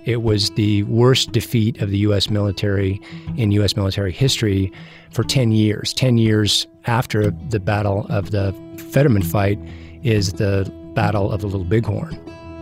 It was the worst defeat of the U.S. military in U.S. military history for 10 years. 10 years after the Battle of the Fetterman Fight is the Battle of the Little Bighorn.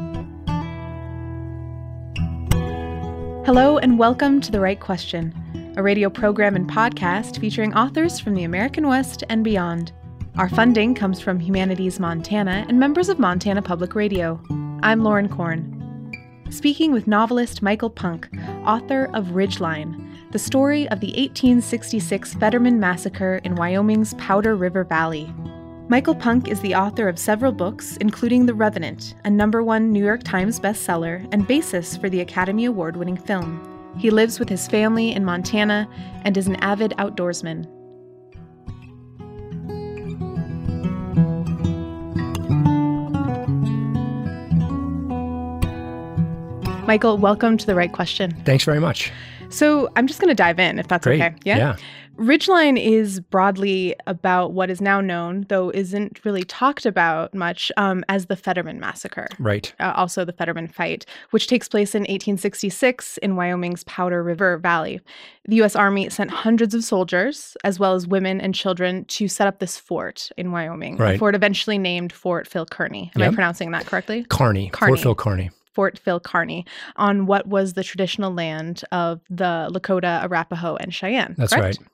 Hello and welcome to The Right Question, a radio program and podcast featuring authors from the American West and beyond. Our funding comes from Humanities Montana and members of Montana Public Radio. I'm Lauren Korn. Speaking with novelist Michael Punke, author of Ridgeline, the story of the 1866 Fetterman Massacre in Wyoming's Powder River Valley. Michael Punke is the author of several books, including The Revenant, a #1 New York Times bestseller and basis for the Academy Award-winning film. He lives with his family in Montana and is an avid outdoorsman. Michael, welcome to The Right Question. Thanks very much. So I'm just going to dive in, if that's Great. Okay. Yeah. Ridgeline is broadly about what is now known, though isn't really talked about much, as the Fetterman Massacre. Right. Also the Fetterman Fight, which takes place in 1866 in Wyoming's Powder River Valley. The U.S. Army sent hundreds of soldiers, as well as women and children, to set up this fort in Wyoming. Right. The fort eventually named Fort Phil Kearny. Am I pronouncing that correctly? Kearny. Fort Phil Kearny. Fort Phil Kearny, on what was the traditional land of the Lakota, Arapaho, and Cheyenne. That's correct? Right.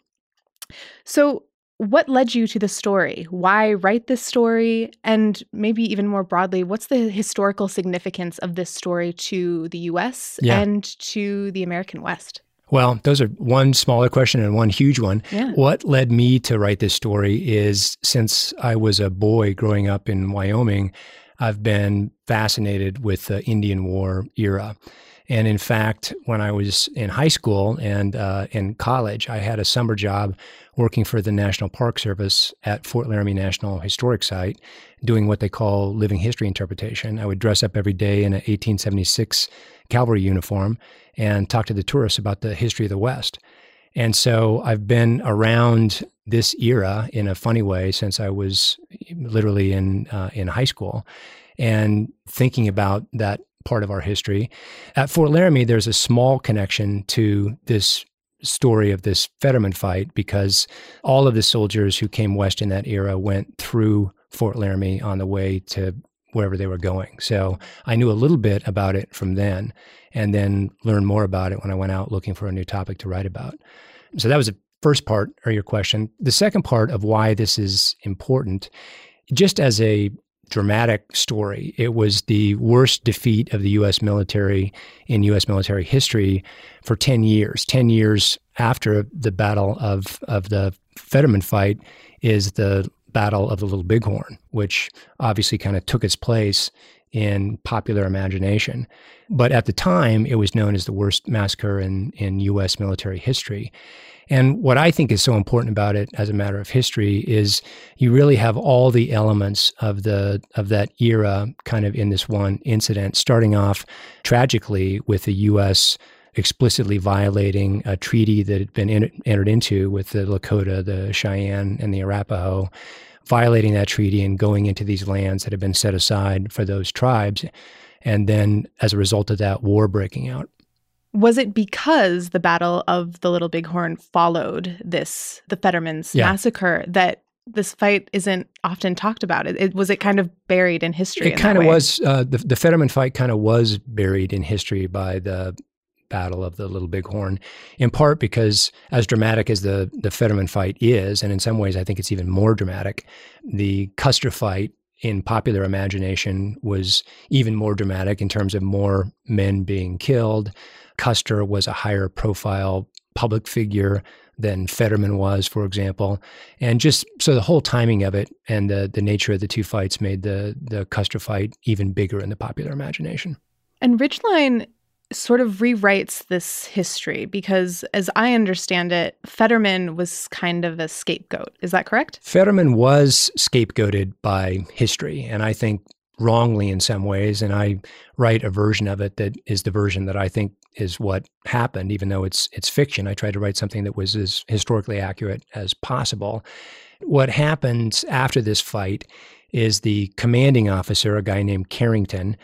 So what led you to the story? Why write this story? And maybe even more broadly, what's the historical significance of this story to the U.S. and to the American West? Well, those are one smaller question and one huge one. Yeah. What led me to write this story is, since I was a boy growing up in Wyoming, I've been fascinated with the Indian War era. And in fact, when I was in high school and in college, I had a summer job working for the National Park Service at Fort Laramie National Historic Site, doing what they call living history interpretation. I would dress up every day in an 1876 cavalry uniform and talk to the tourists about the history of the West. And so I've been around this era in a funny way since I was literally in high school, and thinking about that part of our history. At Fort Laramie, there's a small connection to this story of this Fetterman Fight because all of the soldiers who came west in that era went through Fort Laramie on the way to wherever they were going. So I knew a little bit about it from then, and then learned more about it when I went out looking for a new topic to write about. So that was the first part of your question. The second part of why this is important, just as a dramatic story, it was the worst defeat of the U.S. military in U.S. military history for 10 years. 10 years after the Battle of the Fetterman Fight is the Battle of the Little Bighorn, which obviously kind of took its place in popular imagination. But at the time, it was known as the worst massacre in U.S. military history. And what I think is so important about it as a matter of history is you really have all the elements of that era kind of in this one incident, starting off tragically with the U.S. explicitly violating a treaty that had been entered into with the Lakota, the Cheyenne, and the Arapaho, violating that treaty and going into these lands that had been set aside for those tribes. And then as a result of that, war breaking out. Was it because the Battle of the Little Bighorn followed the Fetterman's massacre, that this fight isn't often talked about? Was it kind of buried in history? It kind of was. The Fetterman fight kind of was buried in history by the Battle of the Little Bighorn, in part because as dramatic as the Fetterman fight is, and in some ways I think it's even more dramatic, the Custer fight in popular imagination was even more dramatic in terms of more men being killed. Custer was a higher profile public figure than Fetterman was, for example. And just so the whole timing of it and the nature of the two fights made the Custer fight even bigger in the popular imagination. And Ridgeline sort of rewrites this history because, as I understand it, Fetterman was kind of a scapegoat. Is that correct? Fetterman was scapegoated by history, and I think wrongly in some ways, and I write a version of it that is the version that I think is what happened, even though it's fiction. I tried to write something that was as historically accurate as possible. What happens after this fight is the commanding officer, a guy named Carrington,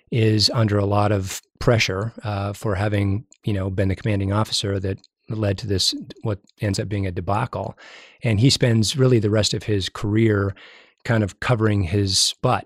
is under a lot of pressure for having, been the commanding officer that led to this, what ends up being a debacle. And he spends really the rest of his career kind of covering his butt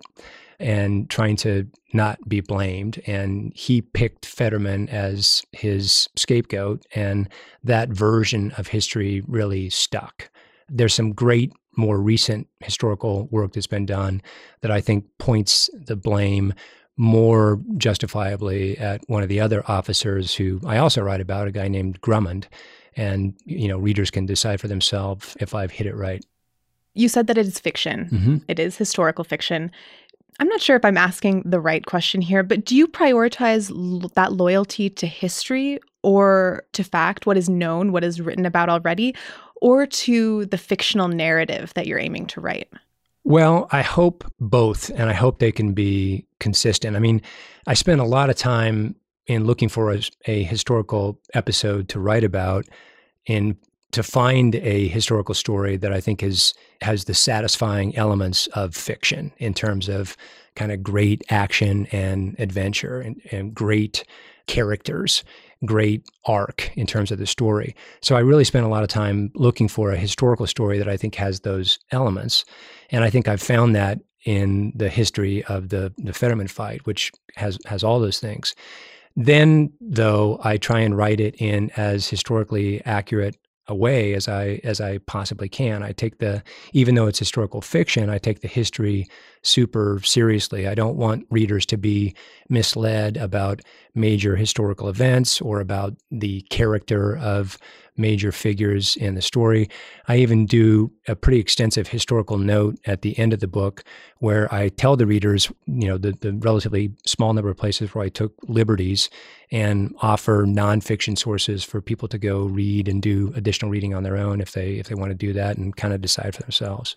and trying to not be blamed. And he picked Fetterman as his scapegoat, and that version of history really stuck. There's some great, more recent historical work that's been done that I think points the blame more justifiably at one of the other officers who I also write about, a guy named Grummond. And, readers can decide for themselves if I've hit it right. You said that it is fiction. Mm-hmm. It is historical fiction. I'm not sure if I'm asking the right question here, but do you prioritize that loyalty to history or to fact, what is known, what is written about already, or to the fictional narrative that you're aiming to write? Well, I hope both, and I hope they can be consistent. I mean, I spent a lot of time in looking for a historical episode to write about, and to find a historical story that I think has the satisfying elements of fiction in terms of kind of great action and adventure and great characters, great arc in terms of the story. So I really spent a lot of time looking for a historical story that I think has those elements. And I think I've found that in the history of the Fetterman fight, which has all those things. Then, though, I try and write it in as historically accurate a way as I possibly can. I take even though it's historical fiction, I take the history super seriously. I don't want readers to be misled about major historical events or about the character of major figures in the story. I even do a pretty extensive historical note at the end of the book where I tell the readers, the relatively small number of places where I took liberties and offer nonfiction sources for people to go read and do additional reading on their own if they want to do that and kind of decide for themselves.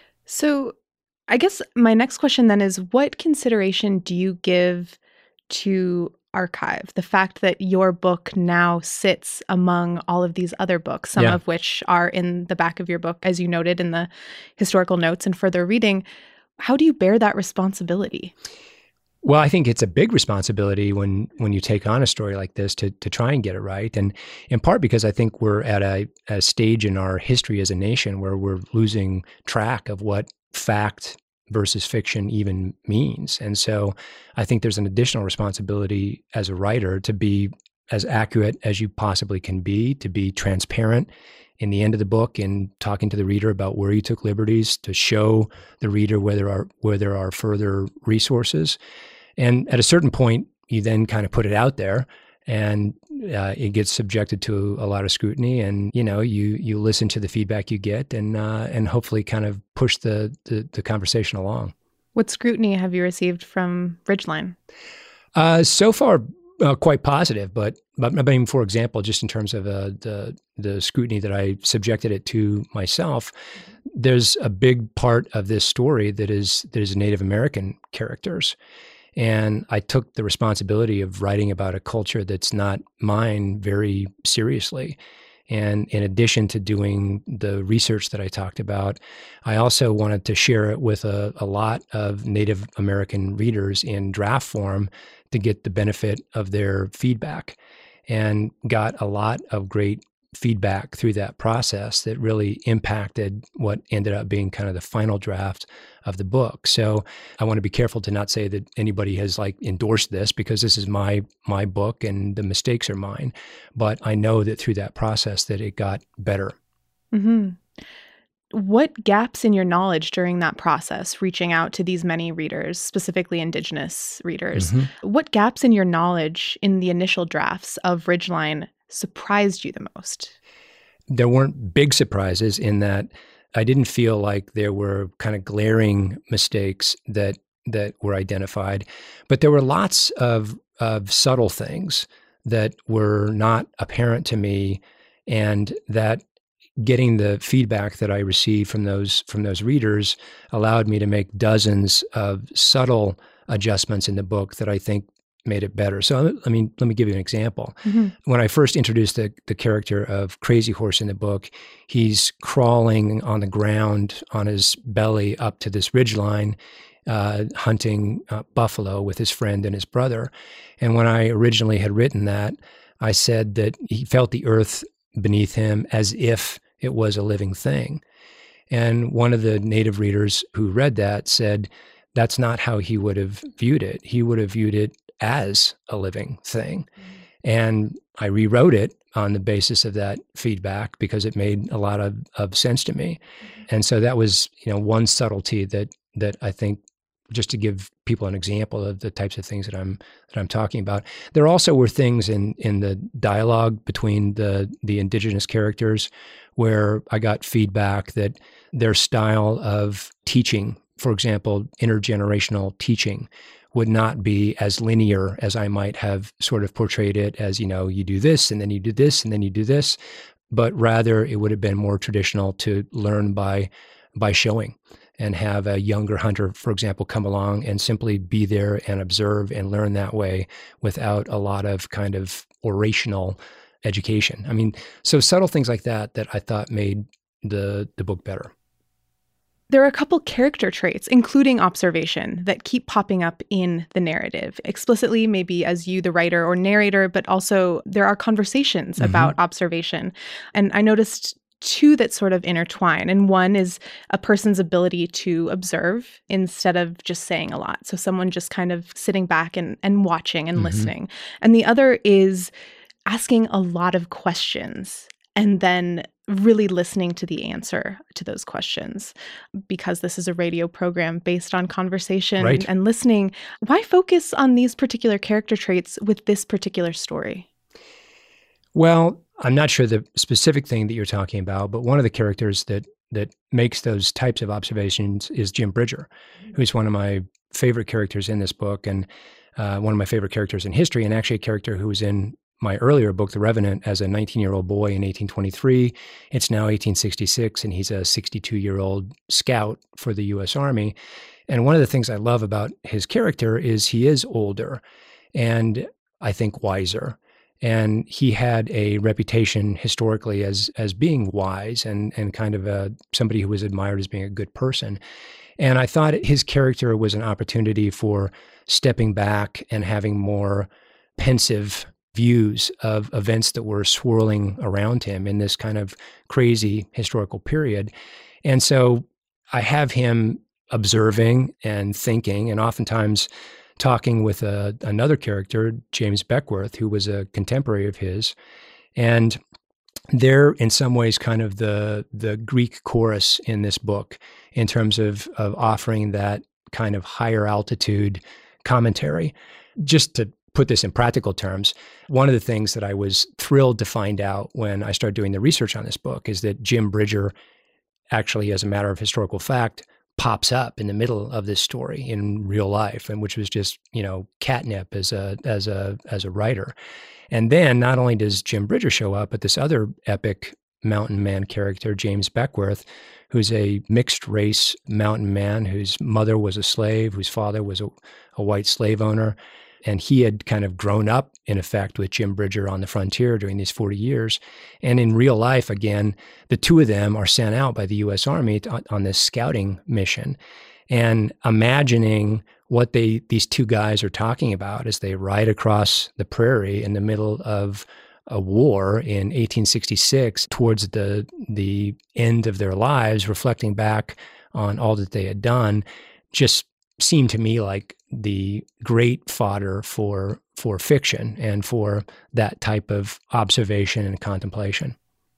So I guess my next question then is, what consideration do you give to archive? The fact that your book now sits among all of these other books, some of which are in the back of your book, as you noted in the historical notes and further reading. How do you bear that responsibility? Well, I think it's a big responsibility when you take on a story like this to try and get it right. And in part because I think we're at a stage in our history as a nation where we're losing track of what fact versus fiction even means. And so I think there's an additional responsibility as a writer to be as accurate as you possibly can be, to be transparent in the end of the book in talking to the reader about where you took liberties, to show the reader where there are further resources. And at a certain point, you then kind of put it out there, and it gets subjected to a lot of scrutiny. And you listen to the feedback you get, and hopefully kind of push the conversation along. What scrutiny have you received from Ridgeline? So far, quite positive, but I mean, for example, just in terms of the scrutiny that I subjected it to myself, there's a big part of this story that is Native American characters. And I took the responsibility of writing about a culture that's not mine very seriously. And in addition to doing the research that I talked about, I also wanted to share it with a lot of Native American readers in draft form to get the benefit of their feedback, and got a lot of great feedback through that process that really impacted what ended up being kind of the final draft of the book. So I want to be careful to not say that anybody has endorsed this, because this is my book and the mistakes are mine. But I know that through that process that it got better. Mm-hmm. What gaps in your knowledge during that process, reaching out to these many readers, specifically Indigenous readers, what gaps in your knowledge in the initial drafts of Ridgeline surprised you the most? There weren't big surprises in that I didn't feel like there were kind of glaring mistakes that were identified, but there were lots of subtle things that were not apparent to me, and that getting the feedback that I received from those readers allowed me to make dozens of subtle adjustments in the book that I think made it better. So let me give you an example. When I first introduced the character of Crazy Horse in the book, he's crawling on the ground on his belly up to this ridgeline hunting buffalo with his friend and his brother. And when I originally had written that, I said that he felt the earth beneath him as if it was a living thing. And one of the native readers who read that said that's not how he would have viewed it. He would have viewed it as a living thing. And I rewrote it on the basis of that feedback because it made a lot of sense to me. And so that was, one subtlety that I think, just to give people an example of the types of things that I'm talking about. There also were things in the dialogue between the indigenous characters where I got feedback that their style of teaching, for example, intergenerational teaching, would not be as linear as I might have sort of portrayed it as, you do this and then you do this and then you do this, but rather it would have been more traditional to learn by showing and have a younger hunter, for example, come along and simply be there and observe and learn that way without a lot of kind of orational education. I mean, so subtle things like that I thought made the book better. There are a couple character traits, including observation, that keep popping up in the narrative, explicitly maybe as you, the writer or narrator, but also there are conversations about observation. And I noticed two that sort of intertwine. And one is a person's ability to observe instead of just saying a lot. So someone just kind of sitting back and watching and listening. And the other is asking a lot of questions and then really listening to the answer to those questions. Because this is a radio program based on conversation and listening, why focus on these particular character traits with this particular story? Well, I'm not sure the specific thing that you're talking about, but one of the characters that makes those types of observations is Jim Bridger, who's one of my favorite characters in this book and one of my favorite characters in history, and actually a character who was in my earlier book, The Revenant, as a 19-year-old boy in 1823. It's now 1866, and he's a 62-year-old scout for the U.S. Army. And one of the things I love about his character is he is older and I think wiser. And he had a reputation historically as being wise and kind of somebody who was admired as being a good person. And I thought his character was an opportunity for stepping back and having more pensive views of events that were swirling around him in this kind of crazy historical period. And so I have him observing and thinking, and oftentimes talking with another character, James Beckworth, who was a contemporary of his. And they're in some ways kind of the Greek chorus in this book in terms of offering that kind of higher altitude commentary. Just to put this in practical terms, one of the things that I was thrilled to find out when I started doing the research on this book is that Jim Bridger actually, as a matter of historical fact, pops up in the middle of this story in real life, and which was just, catnip as a writer. And then not only does Jim Bridger show up, but this other epic mountain man character, James Beckworth, who's a mixed race mountain man whose mother was a slave, whose father was a white slave owner. And he had kind of grown up, in effect, with Jim Bridger on the frontier during these 40 years. And in real life, again, the two of them are sent out by the U.S. Army on this scouting mission. And imagining what these two guys are talking about as they ride across the prairie in the middle of a war in 1866 towards the end of their lives, reflecting back on all that they had done, just seemed to me like the great fodder for fiction and for that type of observation and contemplation.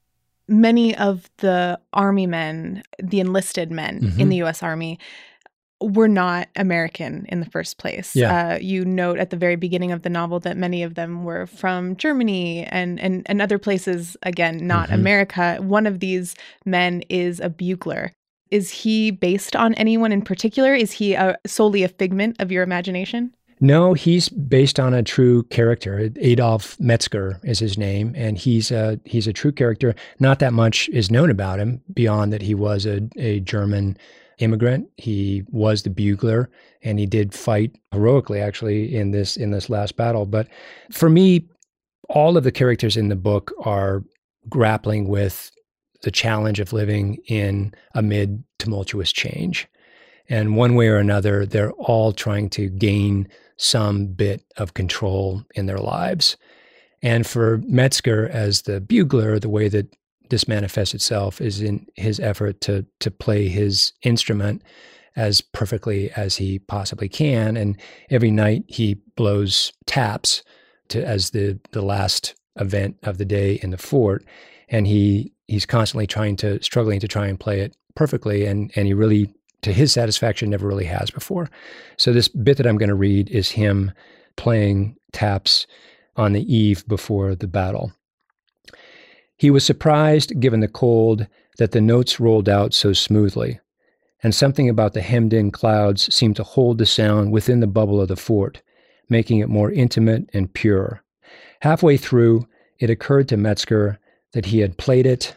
Many of the Army men, the enlisted men in the U.S. Army, were not American in the first place. Yeah. You note at the very beginning of the novel that many of them were from Germany and other places, again, not America. One of these men is a bugler. Is he based on anyone in particular? Is he solely a figment of your imagination? No, he's based on a true character. Adolf Metzger is his name, and he's a true character. Not that much is known about him beyond that he was a German immigrant. He was the bugler, and he did fight heroically, actually, in this last battle. But for me, all of the characters in the book are grappling with the challenge of living amid tumultuous change. And one way or another, they're all trying to gain some bit of control in their lives. And for Metzger as the bugler, the way that this manifests itself is in his effort to play his instrument as perfectly as he possibly can. And every night he blows taps as the last event of the day in the fort. And he's constantly struggling to try and play it perfectly. And he really, to his satisfaction, never really has before. So this bit that I'm going to read is him playing taps on the eve before the battle. He was surprised, given the cold, that the notes rolled out so smoothly, and something about the hemmed-in clouds seemed to hold the sound within the bubble of the fort, making it more intimate and pure. Halfway through, it occurred to Metzger that he had played it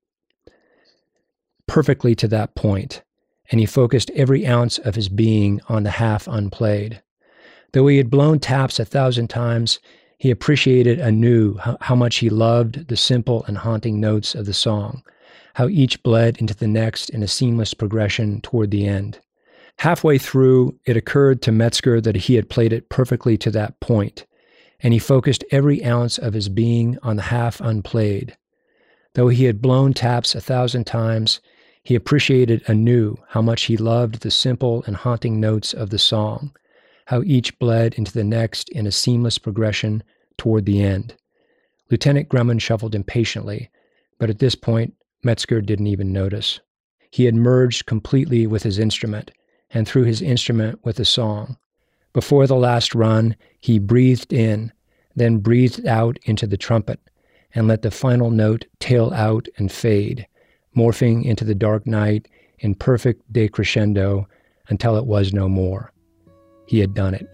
perfectly to that point, and he focused every ounce of his being on the half unplayed. Though he had blown taps 1,000 times, he appreciated anew how much he loved the simple and haunting notes of the song, how each bled into the next in a seamless progression toward the end. Halfway through, it occurred to Metzger that he had played it perfectly to that point, and he focused every ounce of his being on the half unplayed. Though he had blown taps 1,000 times, he appreciated anew how much he loved the simple and haunting notes of the song, how each bled into the next in a seamless progression toward the end. Lieutenant Grumman shuffled impatiently, but at this point, Metzger didn't even notice. He had merged completely with his instrument, and through his instrument with the song. Before the last run, he breathed in, then breathed out into the trumpet, and let the final note tail out and fade, morphing into the dark night in perfect decrescendo until it was no more. He had done it.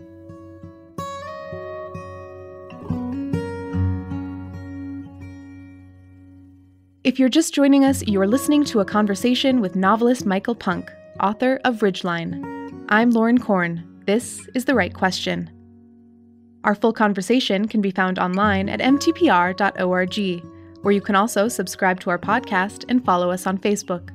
If you're just joining us, you're listening to a conversation with novelist Michael Punke, author of Ridgeline. I'm Lauren Korn. This is The Right Question. Our full conversation can be found online at mtpr.org, where you can also subscribe to our podcast and follow us on Facebook.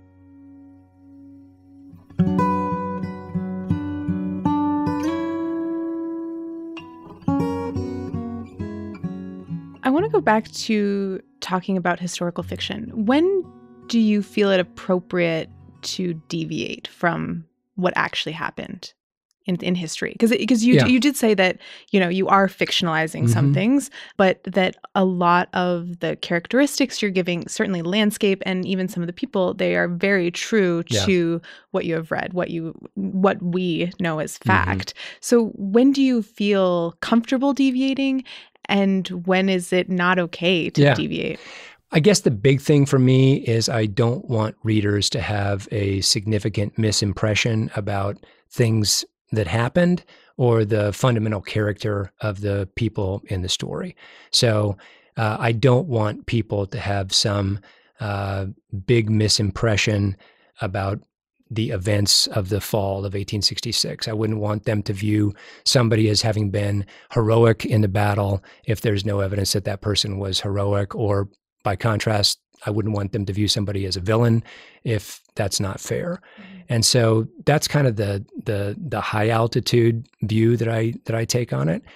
I want to go back to talking about historical fiction. When do you feel it appropriate to deviate from what actually happened in history? Because you did say that, you are fictionalizing some things, but that a lot of the characteristics you're giving, certainly landscape and even some of the people, they are very true to what you have read, what we know as fact. So when do you feel comfortable deviating? And when is it not okay to deviate? I guess the big thing for me is I don't want readers to have a significant misimpression about things that happened or the fundamental character of the people in the story. So I don't want people to have some big misimpression about the events of the fall of 1866. I wouldn't want them to view somebody as having been heroic in the battle if there's no evidence that that person was heroic, or by contrast, I wouldn't want them to view somebody as a villain if that's not fair. And so that's kind of the high altitude view that I take on it.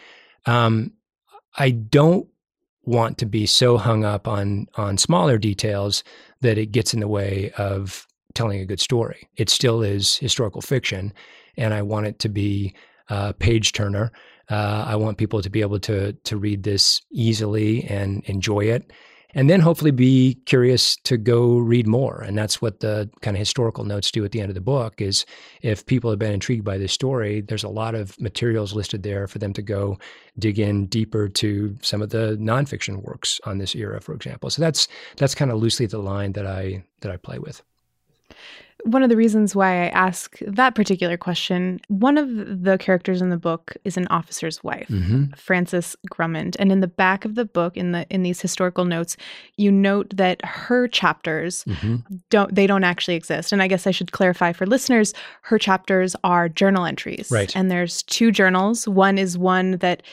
I don't want to be so hung up on smaller details that it gets in the way of telling a good story. It still is historical fiction, and I want it to be a page turner. I want people to be able to read this easily and enjoy it, and then hopefully be curious to go read more. And that's what the kind of historical notes do at the end of the book, is if people have been intrigued by this story, there's a lot of materials listed there for them to go dig in deeper to some of the nonfiction works on this era, for example. So that's kind of loosely the line that I play with. One of the reasons why I ask that particular question, one of the characters in the book is an officer's wife, Frances Grummond. And in the back of the book, in these historical notes, you note that her chapters don't actually exist. And I guess I should clarify for listeners, her chapters are journal entries. Right. And there's two journals. One is one that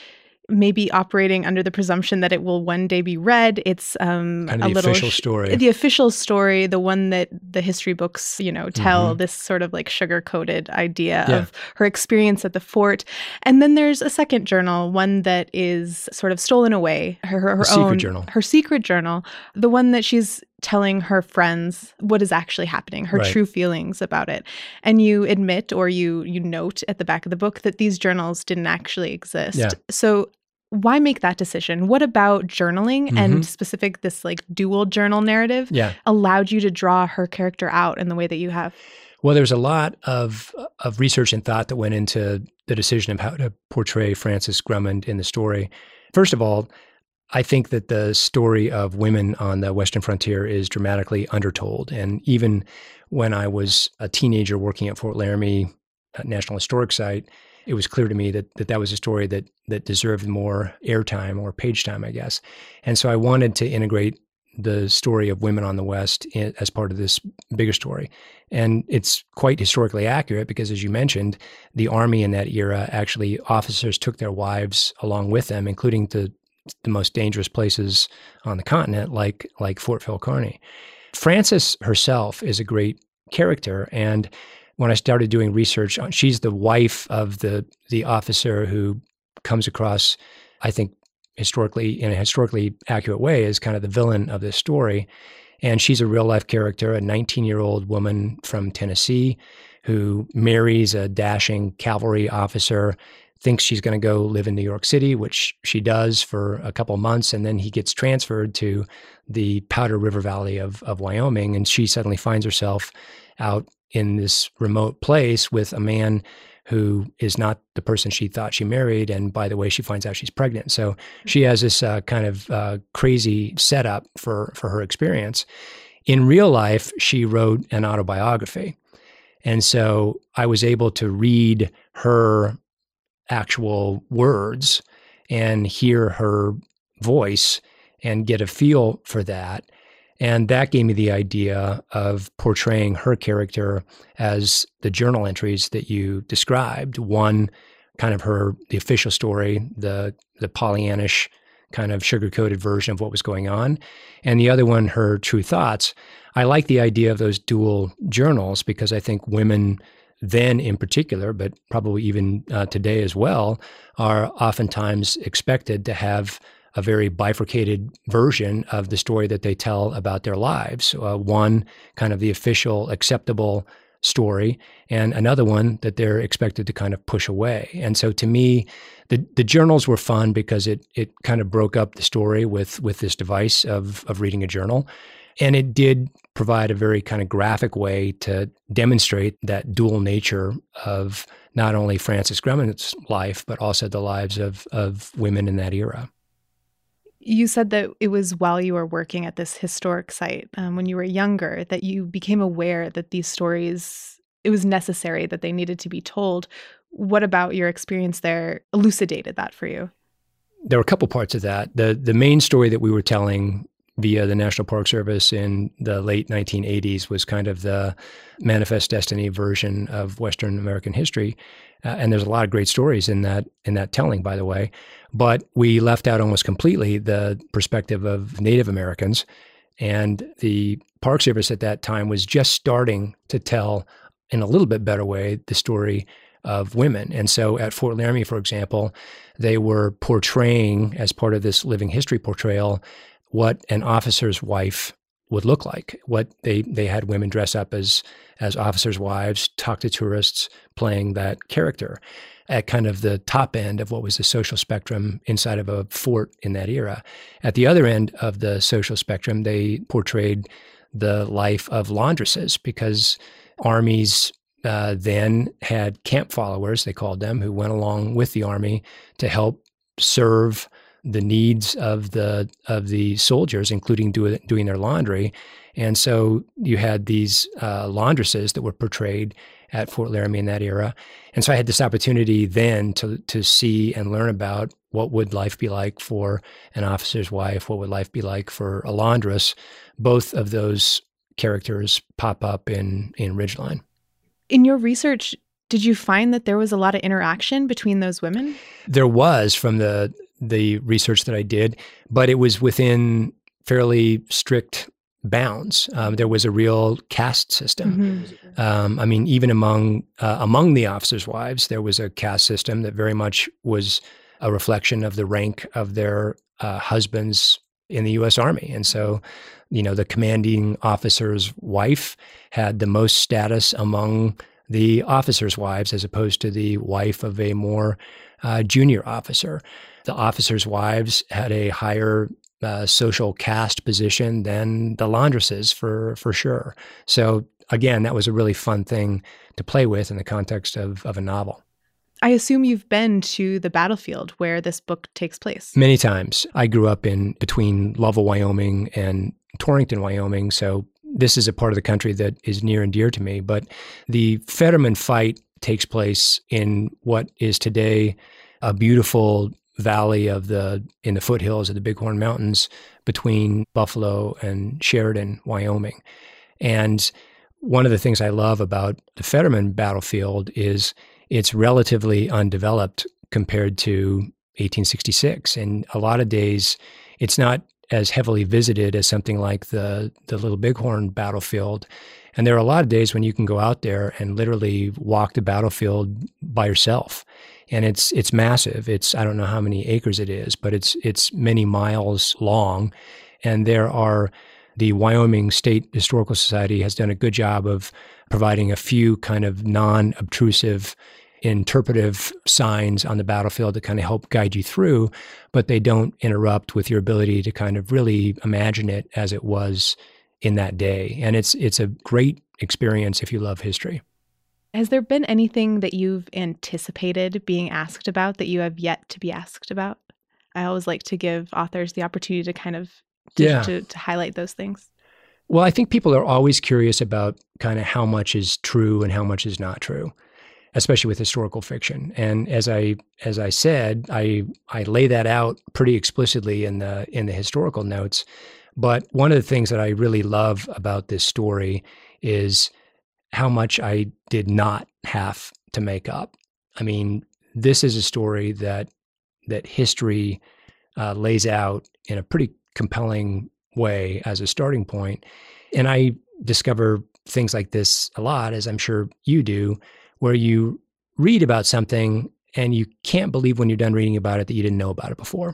maybe operating under the presumption that it will one day be read. It's kind of the official story. The official story, the one that the history books, tell, this sort of like sugar-coated idea of her experience at the fort. And then there's a second journal, one that is sort of stolen away, her own secret journal. Her secret journal, the one that she's telling her friends what is actually happening, her true feelings about it. And you admit, or you note at the back of the book, that these journals didn't actually exist. Yeah. So why make that decision? What about journaling and specific this like dual journal narrative allowed you to draw her character out in the way that you have? Well, there's a lot of research and thought that went into the decision of how to portray Frances Grumman in the story. First of all, I think that the story of women on the Western frontier is dramatically undertold. And even when I was a teenager working at Fort Laramie National Historic Site, it was clear to me that was a story that deserved more airtime or page time, I guess. And so I wanted to integrate the story of women on the West as part of this bigger story. And it's quite historically accurate because, as you mentioned, the Army in that era, actually officers took their wives along with them, including to the most dangerous places on the continent, like Fort Phil Kearny. Frances herself is a great character, and when I started doing research, she's the wife of the officer who comes across, I think, in a historically accurate way, as kind of the villain of this story. And she's a real life character, a 19-year-old woman from Tennessee who marries a dashing cavalry officer, thinks she's going to go live in New York City, which she does for a couple of months, and then he gets transferred to the Powder River Valley of Wyoming, and she suddenly finds herself out in this remote place with a man who is not the person she thought she married, and by the way, she finds out she's pregnant. So she has this kind of crazy setup for her experience. In real life, she wrote an autobiography, and so I was able to read her actual words and hear her voice and get a feel for that. And that gave me the idea of portraying her character as the journal entries that you described. One, kind of the official story, the Pollyannish kind of sugar-coated version of what was going on. And the other one, her true thoughts. I like the idea of those dual journals because I think women then in particular, but probably even today as well, are oftentimes expected to have a very bifurcated version of the story that they tell about their lives. One, kind of the official, acceptable story, and another one that they're expected to kind of push away. And so to me, the journals were fun because it kind of broke up the story with this device of reading a journal. And it did provide a very kind of graphic way to demonstrate that dual nature of not only Frances Grumman's life, but also the lives of women in that era. You said that it was while you were working at this historic site, when you were younger, that you became aware that these stories, it was necessary that they needed to be told. What about your experience there elucidated that for you? There were a couple parts of that. The main story that we were telling via the National Park Service in the late 1980s was kind of the Manifest Destiny version of Western American history. And there's a lot of great stories in that telling, by the way. But we left out almost completely the perspective of Native Americans. And the Park Service at that time was just starting to tell, in a little bit better way, the story of women. And so at Fort Laramie, for example, they were portraying, as part of this living history portrayal, what an officer's wife would look like. What they had women dress up as officers' wives, talk to tourists, playing that character at kind of the top end of what was the social spectrum inside of a fort in that era. At the other end of the social spectrum, they portrayed the life of laundresses because armies then had camp followers, they called them, who went along with the army to help serve the needs of the soldiers, including doing their laundry. And so you had these laundresses that were portrayed at Fort Laramie in that era. And so I had this opportunity then to see and learn about what would life be like for an officer's wife, what would life be like for a laundress. Both of those characters pop up in Ridgeline. In your research, did you find that there was a lot of interaction between those women? There was, from the the research that I did, but it was within fairly strict bounds. There was a real caste system. I mean, even among the officers' wives, there was a caste system that very much was a reflection of the rank of their husbands in the U.S. Army. And so, the commanding officer's wife had the most status among the officers' wives as opposed to the wife of a more junior officer. The officers' wives had a higher social caste position than the laundresses for sure. So again, that was a really fun thing to play with in the context of a novel. I assume you've been to the battlefield where this book takes place. Many times. I grew up between Lovell, Wyoming and Torrington, Wyoming. So this is a part of the country that is near and dear to me. But the Fetterman fight takes place in what is today a beautiful valley in the foothills of the Bighorn Mountains between Buffalo and Sheridan, Wyoming. And one of the things I love about the Fetterman battlefield is it's relatively undeveloped compared to 1866. And a lot of days, it's not as heavily visited as something like the Little Bighorn battlefield. And there are a lot of days when you can go out there and literally walk the battlefield by yourself. And it's massive. I don't know how many acres it is, but it's many miles long. And the Wyoming State Historical Society has done a good job of providing a few kind of non-obtrusive interpretive signs on the battlefield that kind of help guide you through, but they don't interrupt with your ability to kind of really imagine it as it was in that day. And it's a great experience if you love history. Has there been anything that you've anticipated being asked about that you have yet to be asked about? I always like to give authors the opportunity to kind of to highlight those things. Well, I think people are always curious about kind of how much is true and how much is not true, especially with historical fiction. And as I said, I lay that out pretty explicitly in the historical notes. But one of the things that I really love about this story is how much I did not have to make up. I mean, this is a story that history lays out in a pretty compelling way as a starting point. And I discover things like this a lot, as I'm sure you do, where you read about something and you can't believe when you're done reading about it that you didn't know about it before.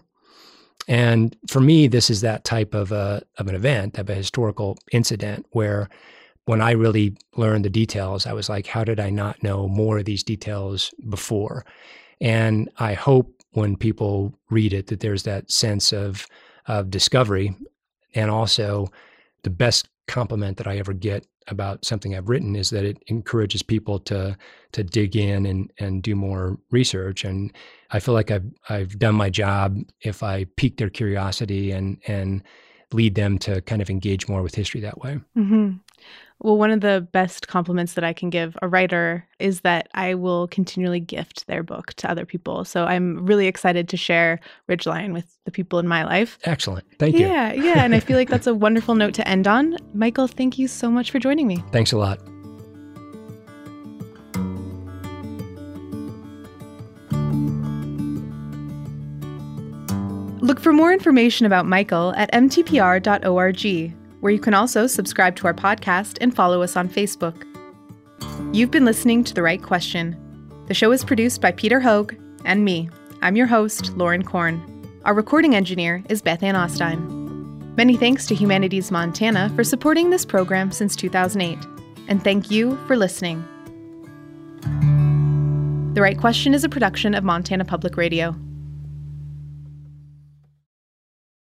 And for me, this is that type of an event, of a historical incident, where when I really learned the details, I was like, how did I not know more of these details before? And I hope when people read it that there's that sense of discovery. And also the best compliment that I ever get about something I've written is that it encourages people to dig in and do more research. And I feel like I've done my job if I pique their curiosity and lead them to kind of engage more with history that way. Mm-hmm. Well, one of the best compliments that I can give a writer is that I will continually gift their book to other people. So I'm really excited to share Ridgeline with the people in my life. Excellent. Thank you. Yeah. And I feel like that's a wonderful note to end on. Michael, thank you so much for joining me. Thanks a lot. Look for more information about Michael at mtpr.org, where you can also subscribe to our podcast and follow us on Facebook. You've been listening to The Right Question. The show is produced by Peter Hogue and me. I'm your host, Lauren Korn. Our recording engineer is Beth Ann Ostein. Many thanks to Humanities Montana for supporting this program since 2008. And thank you for listening. The Right Question is a production of Montana Public Radio.